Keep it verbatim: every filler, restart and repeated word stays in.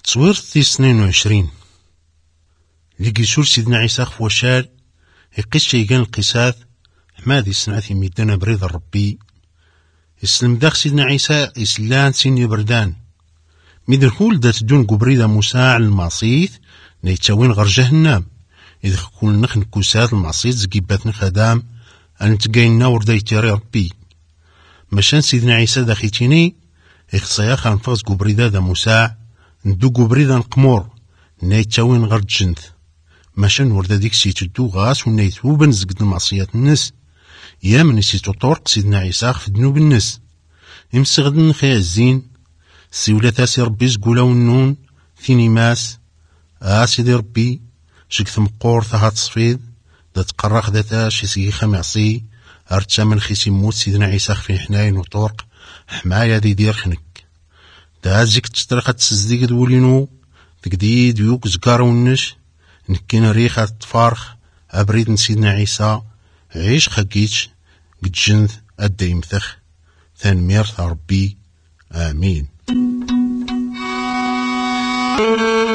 تصوير في اثنين وعشرين لقي سور سيدنا عيسى خفوشال يقيس شيقان القساث حمادي سنعثي ميدانا بريد ربي يسلم داخ سيدنا عيسى يسلان سيني بردان ميدن كول دات دون قبريدة مساع المعصيث نيتاوين غر جهنم إذا كل نخن كوسات المعصيث زقيباتنا خدام أن تقاينا وردا يتيري ربي مشان سيدنا عيسى داخيتيني إخصايا خانفغز قبريدة دا مساع ندو قبريدة نقمور نيتاوين غر جنث مشان وردا ديك سيتدو غاس ونيتوبن زقد المعصيات النس يا من سيتو طورق سيدنا عيسى في ذنوب النس يمسغدن خيا الزين سيولا تاسي ربي زقولا ونون ثيني ماس آ سيدي ربي شك ثمقور ثها تصفيد دا تقرخ داتا شي سيخا معصي ارتا من خيسي موت سيدنا عيسى في حناين وطورق حمايا دي دير خنك دا زيك تسترخة تسزديق دولينو تقديد يوك زقار ونش نكين ريخة تفارخ أبريد سيدنا عيسى عيش خقيتش قد جنث أدى يمثخ ثان ميرث ربي آمين.